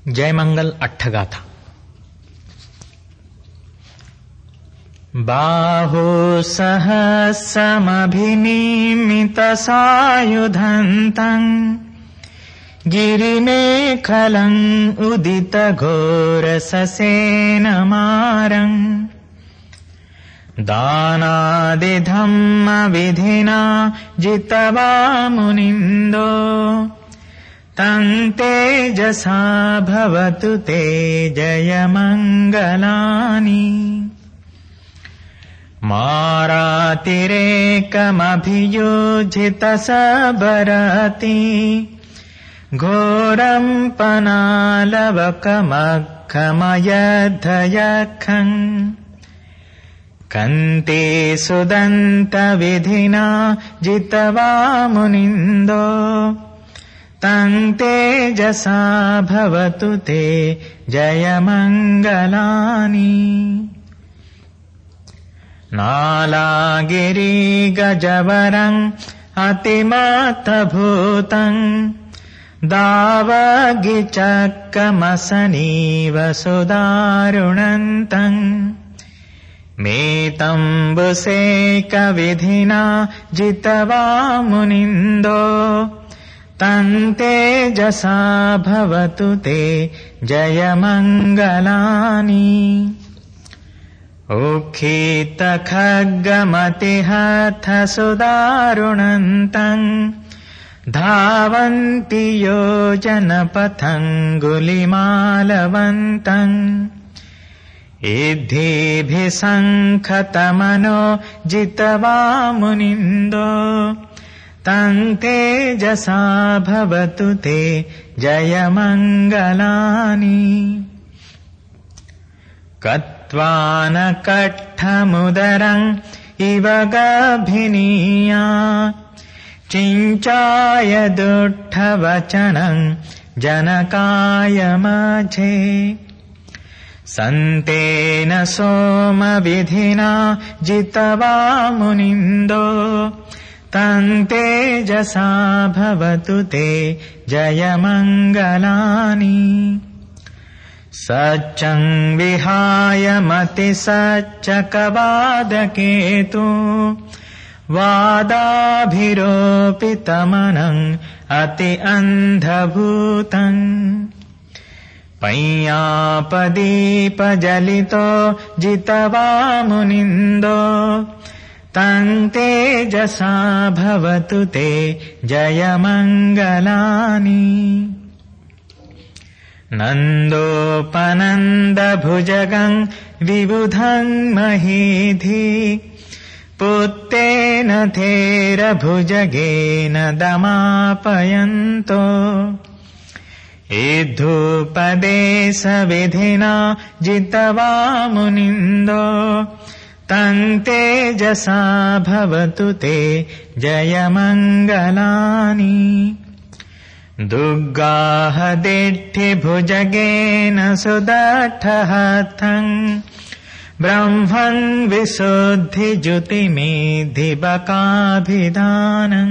जयमंगल अट्ठगाथा। बाहो सहस्रमभिनिमितसायुधन्तम् गिरिमेखलम् उदितघोरससेनमारम् दानादिधम्मविधिना जित्वा मुनिन्दो तं तेजसा भवतु ते जयमङ्गलानि। मारातिरेकमभियोजितसबरति घोरं पनालवकमखमयद्धयखं कन्ते सुदन्तविधिना जित्वा मुनिन्दो तं तेजसा भवतु ते जयमङ्गलानि। नालागिरिगजवरम् अतिमत्तभूतम् दावगिचक्कमसनीव सुदारुणन्तम् मेतम्बुसेकविधिना जित्वा मुनिन्दो तं तेजसा भवतु ते जयमङ्गलानि। उक्खितखड्गमतिहथसुदारुणन्तम् धावन्ति योजनपथङ्गुलिमालवन्तम् इद्धिभिसङ्खतमनो जित्वा मुनिन्दो तं तेजसा भवतु ते जयमङ्गलानि। कट्वानकट्ठमुदरम् इव गभिनीया चिञ्चाय दुष्टवचनम् जनकाय माझे सन्तेन सोमविधिना जित्वा मुनिन्दो तं तेजसा भवतु ते जयमङ्गलानि। सच्चं विहाय मतिसच्चकवादकेतु वादाभिरोपितमनम् अति अन्धभूतम् पय्यापदीपजलितो जित्वा मुनिन्दो तं तेजसा भवतु ते जयमङ्गलानि। नन्दोपनन्दभुजगम् विबुधम् महीधि पुत्तेन थेरभुजगेन दमापयन्तो इद्धूपदेशविधिना जित्वा मुनिन्दो तं तेजसा भवतु ते जयमङ्गलानि। दुग्गाहदिष्ठिभुजगेन सुदठहस्तम् ब्रह्मन् विशुद्धिजुतिमेधिबकाभिधानम्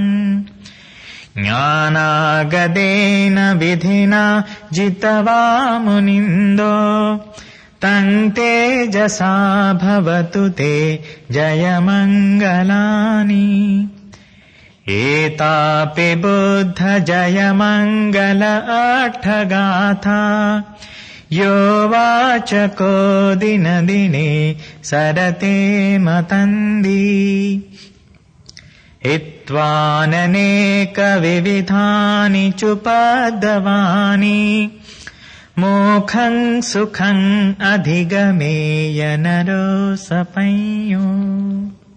ज्ञानागदेन विधिना जित्वा मुनिन्दो तं तेजसा भवतु ते जयमङ्गलानि। एतापि बुद्ध जयमङ्गल अट्ठगाथा यो वाचको दिनदिने सरते मतन्दी हित्वाननेकविविधानि चुपद्वानि मोखं सुखं अधिगमेय नरो सपञ्यो।